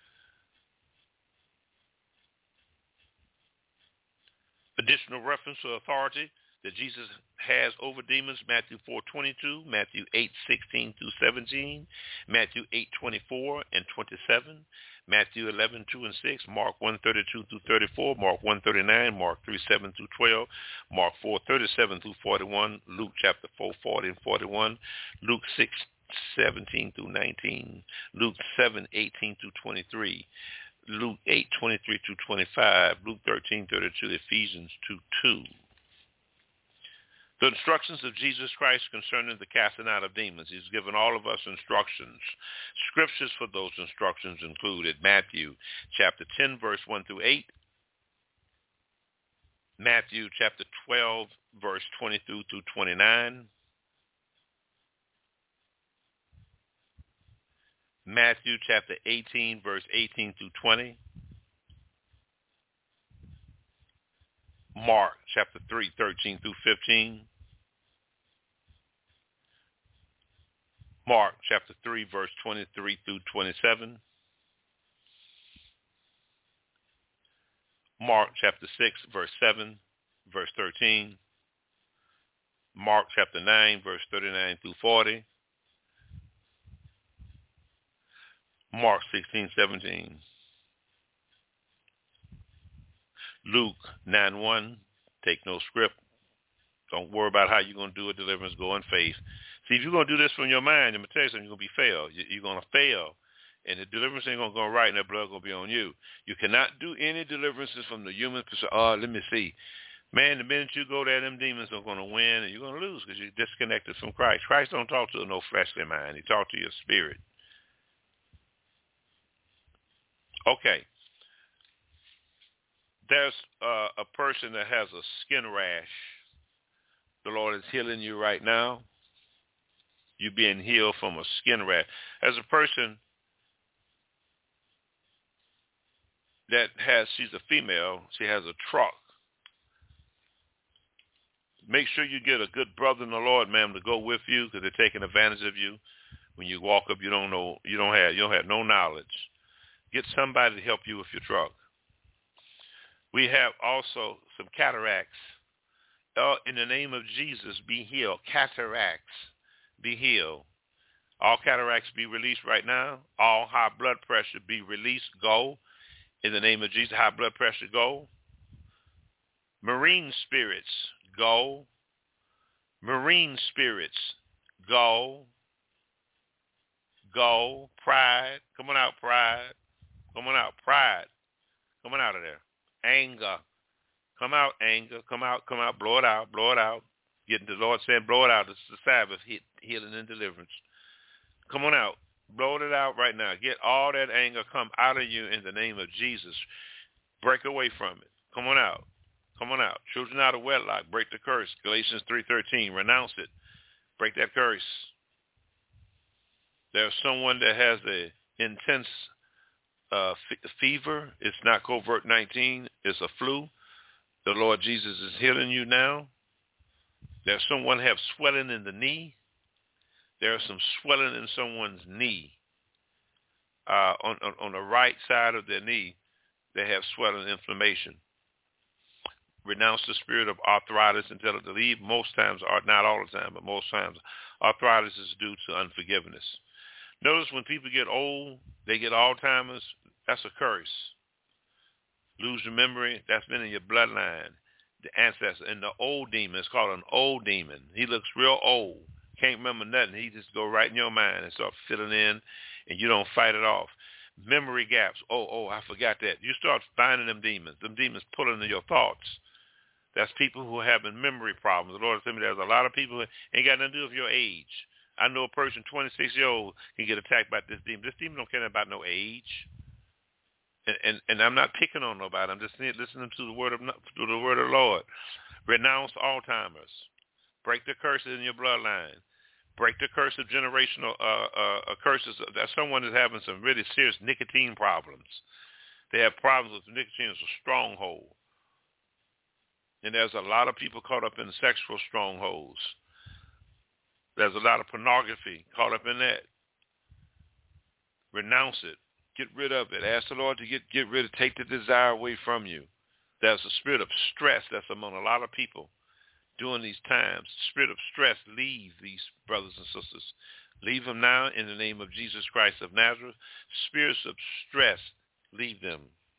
Additional reference to authority that Jesus has over demons, Matthew 4:22, Matthew 8:16 through 17, Matthew 8:24 and 27, Matthew 11:2 and 6, Mark 1:32 through 34, Mark 1:39, Mark 3:7 through 12, Mark 4:37 through 41, Luke chapter 4:40 and 41, Luke 6:17 through 19, Luke 7:18 through 23, Luke 8:23 through 25, Luke 13:32, Ephesians 2:2. The instructions of Jesus Christ concerning the casting out of demons. He's given all of us instructions. Scriptures for those instructions included Matthew chapter 10, verse 1 through 8, Matthew chapter 12, verse 22 through 29, Matthew chapter 18, verse 18 through 20, Mark chapter 3, 13 through 15, Mark chapter 3, verse 23 through 27, Mark chapter 6, verse 7, verse 13, Mark chapter 9, verse 39 through 40, Mark 16, 17, Luke 9:1, take no script. Don't worry about how you're going to do a deliverance. Go in faith. See, if you're going to do this from your mind, I'm going to tell you something, you're going to be fail. You're going to fail. And the deliverance ain't going to go right, and that blood going to be on you. You cannot do any deliverances from the human perspective. Oh, let me see. Man, the minute you go there, them demons are going to win, and you're going to lose because you're disconnected from Christ. Christ don't talk to no fleshly mind. He talks to your spirit. Okay. There's a person that has a skin rash. The Lord is healing you right now. You're being healed from a skin rash. As a person that she's a female, she has a truck. Make sure you get a good brother in the Lord, ma'am, to go with you, because they're taking advantage of you. When you walk up, you don't have no knowledge. Get somebody to help you with your truck. We have also some cataracts. In the name of Jesus, be healed. Cataracts, be healed. All cataracts be released right now. All high blood pressure be released. Go. In the name of Jesus, high blood pressure, go. Marine spirits, go. Marine spirits, go. Go. Pride, come on out, pride. Come on out, pride. Come on out of there. Anger, come out, anger. Come out, blow it out, blow it out. Getting the Lord saying, blow it out. This is the Sabbath, healing and deliverance. Come on out. Blow it out right now. Get all that anger come out of you in the name of Jesus. Break away from it. Come on out. Come on out. Children out of wedlock, break the curse. Galatians 3:13, renounce it. Break that curse. There's someone that has an intense fever. It's not COVID-19. It's a flu. The Lord Jesus is healing you now. There's someone have swelling in the knee. There's some swelling in someone's knee. On the right side of their knee, they have swelling inflammation. Renounce the spirit of arthritis and tell it to leave. Most times, not all the time, but most times, arthritis is due to unforgiveness. Notice when people get old, they get Alzheimer's. That's a curse. Lose your memory. That's been in your bloodline. The ancestor. And the old demon, it's called an old demon. He looks real old. Can't remember nothing. He just go right in your mind and start filling in, and you don't fight it off. Memory gaps. Oh, I forgot that. You start finding them demons. Them demons pulling into your thoughts. That's people who are having memory problems. The Lord said to me, there's a lot of people who ain't got nothing to do with your age. I know a person, 26-year-old, can get attacked by this demon. This demon don't care about no age. And I'm not picking on nobody. I'm just listening to the word of the Lord. Renounce Alzheimer's. Break the curses in your bloodline. Break the curse of generational curses. That someone is having some really serious nicotine problems. They have problems with nicotine as a stronghold. And there's a lot of people caught up in sexual strongholds. There's a lot of pornography caught up in that. Renounce it. Get rid of it. Ask the Lord to get rid of, take the desire away from you. There's a spirit of stress that's among a lot of people during these times. Spirit of stress, leave these brothers and sisters. Leave them now in the name of Jesus Christ of Nazareth. Spirits of stress, leave them.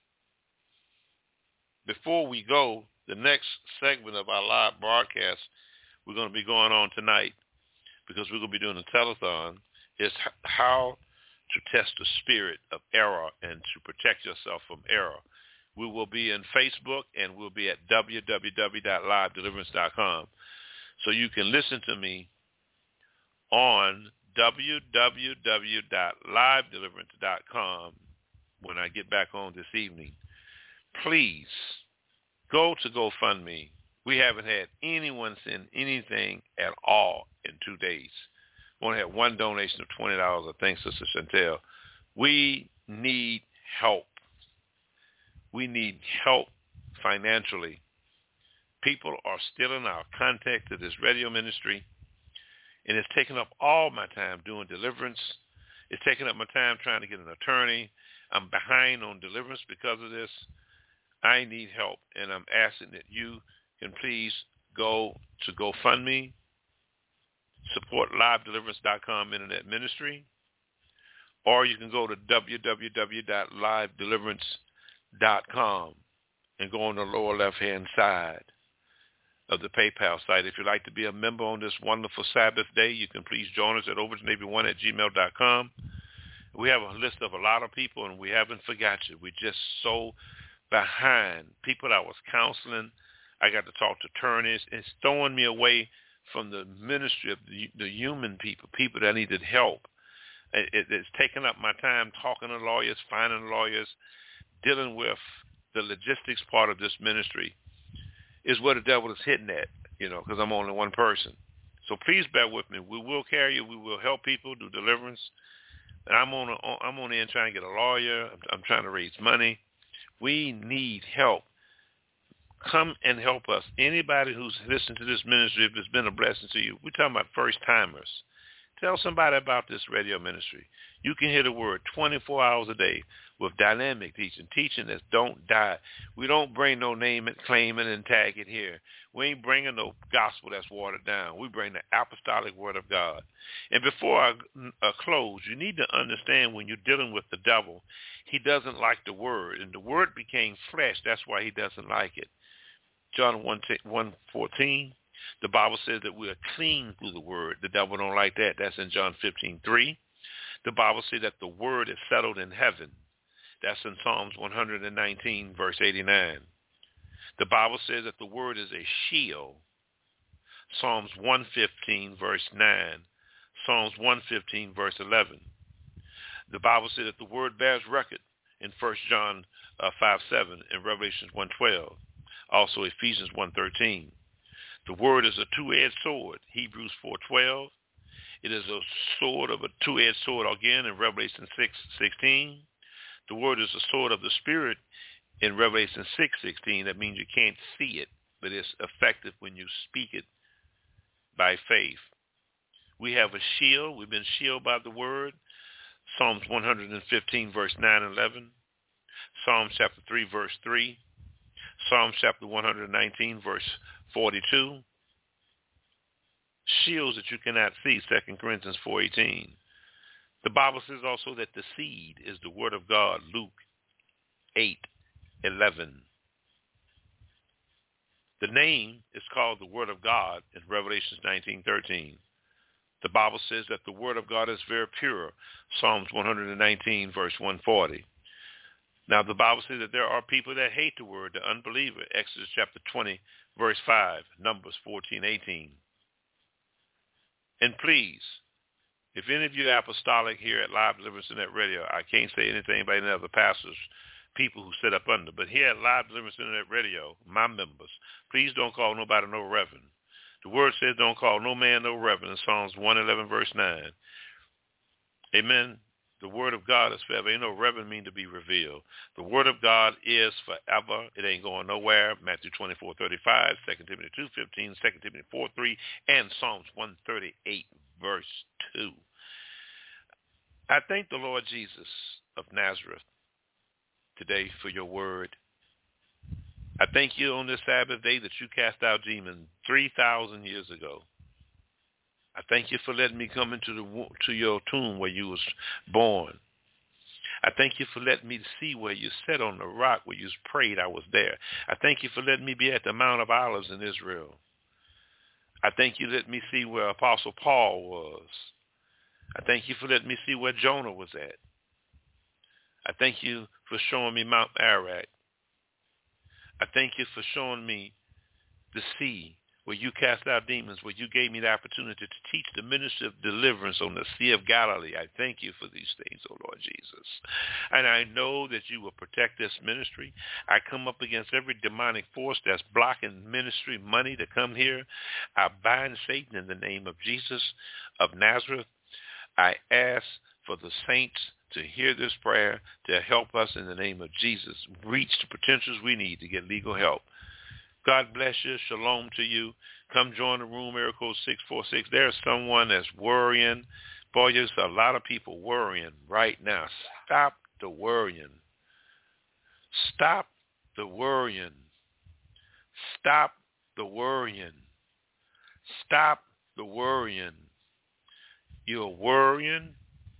Before we go, the next segment of our live broadcast we're going to be going on tonight, because we're going to be doing a telethon, is how to test the spirit of error and to protect yourself from error. We will be in Facebook, and we'll be at www.livedeliverance.com. So you can listen to me on www.livedeliverance.com when I get back on this evening. Please go to GoFundMe. We haven't had anyone send anything at all in 2 days. We only had one donation of $20, I think, Sister Chantel. We need help. We need help financially. People are stealing our content to this radio ministry, and it's taking up all my time doing deliverance. It's taking up my time trying to get an attorney. I'm behind on deliverance because of this. I need help, and I'm asking that you can please go to GoFundMe, support livedeliverance.com internet ministry, or you can go to www.livedeliverance.com and go on the lower left-hand side of the PayPal site. If you'd like to be a member on this wonderful Sabbath day, you can please join us at overtonavy1@gmail.com. We have a list of a lot of people, and we haven't forgot you. We're just so behind. People that I was counseling, I got to talk to attorneys. It's throwing me away from the ministry of the human people that needed help. It's taking up my time talking to lawyers, finding lawyers, dealing with the logistics part of this ministry is where the devil is hitting at, because I'm only one person. So please bear with me. We will carry you. We will help people do deliverance. And I'm on the end trying to get a lawyer. I'm trying to raise money. We need help. Come and help us. Anybody who's listened to this ministry, if it's been a blessing to you, we're talking about first-timers. Tell somebody about this radio ministry. You can hear the word 24 hours a day with dynamic teaching that don't die. We don't bring no name it, claim it, and tag it here. We ain't bringing no gospel that's watered down. We bring the apostolic word of God. And before I close, you need to understand when you're dealing with the devil, he doesn't like the word. And the word became flesh. That's why he doesn't like it. John 1:14. The Bible says that we are clean through the word. The devil don't like that. That's in John 15:3. The Bible says that the word is settled in heaven. That's in Psalms 119, verse 89. The Bible says that the word is a shield. Psalms 115, verse 9. Psalms 115, verse 11. The Bible says that the word bears record in 1 John 5:7 and Revelation 1:12. Also Ephesians 1:13. The word is a two-edged sword, Hebrews 4:12. It is a sword of a two-edged sword again in Revelation 6:16. The word is a sword of the Spirit in Revelation 6:16. That means you can't see it, but it's effective when you speak it by faith. We have a shield. We've been shielded by the word. Psalms 115, verse 9 and 11. Psalms chapter 3, verse 3. Psalms chapter 119, verse 42. Shields that you cannot see, 2 Corinthians 4:18. The Bible says also that the seed is the word of God, Luke 8:11. The name is called the word of God in Revelation 19:13. The Bible says that the word of God is very pure, Psalms 119, verse 140. Now, the Bible says that there are people that hate the word, the unbeliever, Exodus chapter 20, verse 5, Numbers 14:18. And please, if any of you are apostolic here at Live Deliverance Internet Radio, I can't say anything about any other pastors, people who sit up under, but here at Live Deliverance Internet Radio, my members, please don't call nobody no reverend. The word says don't call no man no reverend in Psalms 111, verse 9. Amen. The word of God is forever. Ain't no reverend mean to be revealed. The word of God is forever. It ain't going nowhere. Matthew 24:35, 2 Timothy 2:15, 2 Timothy 4:3, and Psalms 138, verse 2. I thank the Lord Jesus of Nazareth today for your word. I thank you on this Sabbath day that you cast out demons 3,000 years ago. I thank you for letting me come into your tomb where you was born. I thank you for letting me see where you sat on the rock where you prayed. I was there. I thank you for letting me be at the Mount of Olives in Israel. I thank you for letting me see where Apostle Paul was. I thank you for letting me see where Jonah was at. I thank you for showing me Mount Ararat. I thank you for showing me the sea where you cast out demons, where you gave me the opportunity to teach the ministry of deliverance on the Sea of Galilee. I thank you for these things, O Lord Jesus. And I know that you will protect this ministry. I come up against every demonic force that's blocking ministry money to come here. I bind Satan in the name of Jesus of Nazareth. I ask for the saints to hear this prayer, to help us in the name of Jesus. Reach the potentials we need to get legal help. God bless you. Shalom to you. Come join the room, area code 646. There's someone that's worrying. Boy, there's a lot of people worrying right now. Stop the worrying. Stop the worrying. Stop the worrying. Stop the worrying. You're worrying.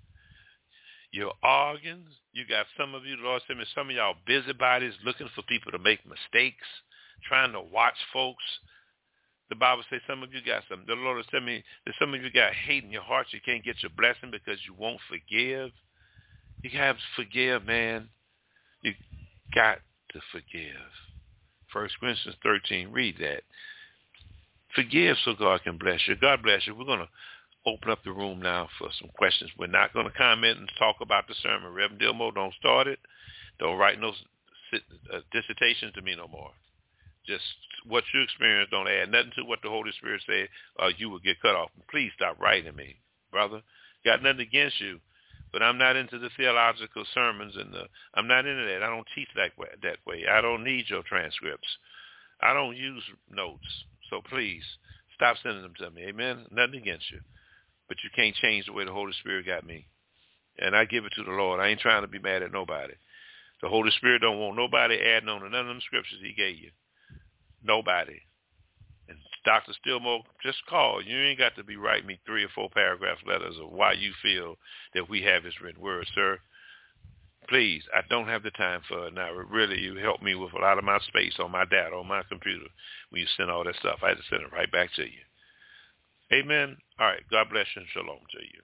You're arguing. You got some of you, the Lord said me, some of y'all busybodies looking for people to make mistakes, trying to watch folks. The Bible says some of you got some. The Lord has said me that some of you got hate in your hearts. You can't get your blessing because you won't forgive. You have to forgive, man. You got to forgive. 1 Corinthians 13, read that. Forgive so God can bless you. God bless you. We're going to open up the room now for some questions. We're not going to comment and talk about the sermon. Reverend Dilmo, don't start it. Don't write no dissertations to me no more. Just what you experience, don't add nothing to what the Holy Spirit said, or you will get cut off. Please stop writing me, brother. Got nothing against you, but I'm not into the theological sermons I'm not into that. I don't teach that way. I don't need your transcripts. I don't use notes. So please stop sending them to me. Amen. Nothing against you, but you can't change the way the Holy Spirit got me, and I give it to the Lord. I ain't trying to be mad at nobody. The Holy Spirit don't want nobody adding on to none of them scriptures he gave you. Nobody. And Dr. Stillmore, just call. You ain't got to be writing me 3 or 4 paragraph letters of why you feel that we have his written word, sir. Please, I don't have the time for it now. Really, you helped me with a lot of my space on my data, on my computer, when you send all that stuff. I had to send it right back to you. Amen. All right. God bless you and shalom to you.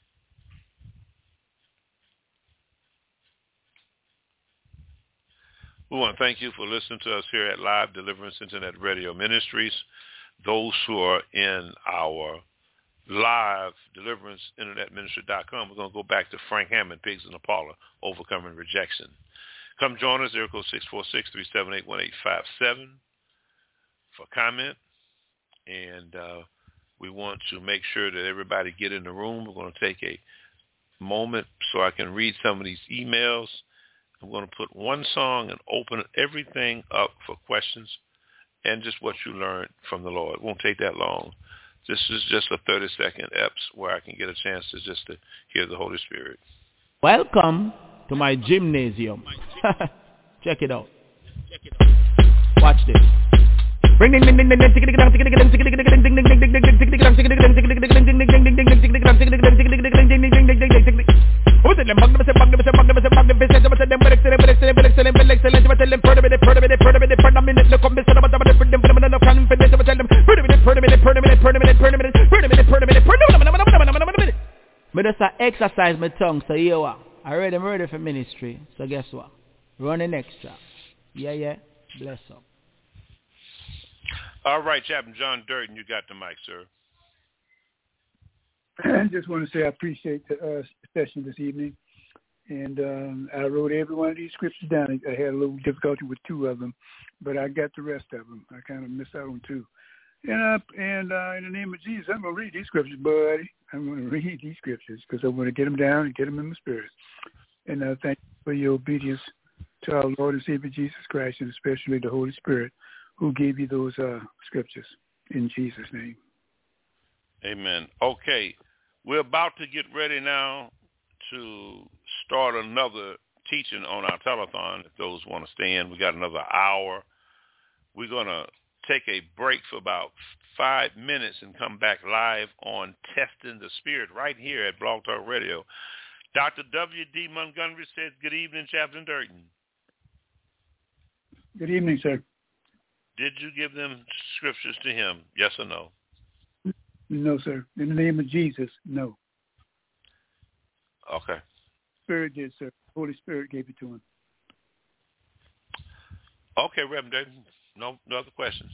We want to thank you for listening to us here at Live Deliverance Internet Radio Ministries. Those who are in our Live Deliverance Internet Ministry.com, we're going to go back to Frank Hammond, Pigs in the Parlor, Overcoming Rejection. Come join us, area code 646-378-1857 for comment. And we want to make sure that everybody get in the room. We're going to take a moment so I can read some of these emails. I'm going to put one song and open everything up for questions and just what you learned from the Lord. It won't take that long. This is just a 30-second EPS where I can get a chance to just to hear the Holy Spirit. Welcome to my gymnasium. Check it out. Watch this. Bring ding ding ding ding ding ding ding ding ding ding Me just exercise my tongue, so you what? I'm ready for ministry. So guess what? Running extra. Yeah. Bless up. All right, Chaplain John Durden, you got the mic, sir. I just want to say I appreciate the session this evening. And I wrote every one of these scriptures down. I had a little difficulty with 2 of them, but I got the rest of them. I kind of missed out on 2. And in the name of Jesus, I'm going to read these scriptures, buddy. I'm going to read these scriptures because I want to get them down and get them in my spirit. And thank you for your obedience to our Lord and Savior Jesus Christ, and especially the Holy Spirit, who gave you those scriptures. In Jesus' name. Amen. Okay. We're about to get ready now to start another teaching on our telethon. If those want to stay in, we got another hour. We're going to take a break for about 5 minutes and come back live on Testing the Spirit right here at Blog Talk Radio. Dr. W.D. Montgomery says, good evening, Chaplain Durden. Good evening, sir. Did you give them scriptures to him? Yes or no? No, sir. In the name of Jesus, no. Okay. Spirit did, sir. Holy Spirit gave it to him. Okay, Reverend Durden. No other questions.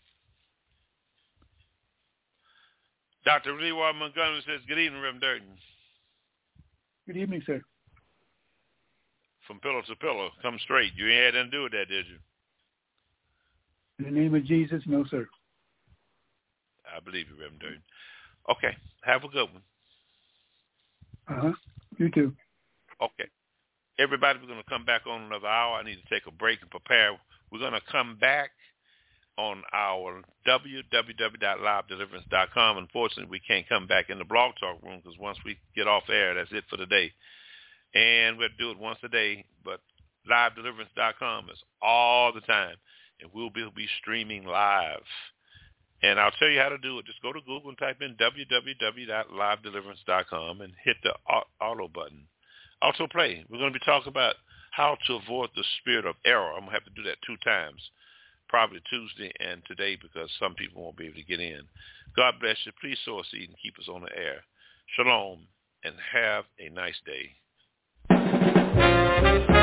Dr. Leroy Montgomery says, good evening, Reverend Durden. Good evening, sir. From pillow to pillow. Come straight. You ain't had nothing to do with that, did you? In the name of Jesus, no, sir. I believe you, Reverend Durden. Okay. Have a good one. Uh-huh. You too. Okay. Everybody, we're going to come back on another hour. I need to take a break and prepare. We're going to come back on our www.livedeliverance.com. Unfortunately, we can't come back in the Blog Talk room because once we get off air, that's it for the day. And we'll do it once a day, but livedeliverance.com is all the time. And we'll be streaming live. And I'll tell you how to do it. Just go to Google and type in www.livedeliverance.com and hit the auto button. Auto play. We're going to be talking about how to avoid the spirit of error. I'm going to have to do that 2 times, probably Tuesday and today, because some people won't be able to get in. God bless you. Please sow a seed and keep us on the air. Shalom, and have a nice day.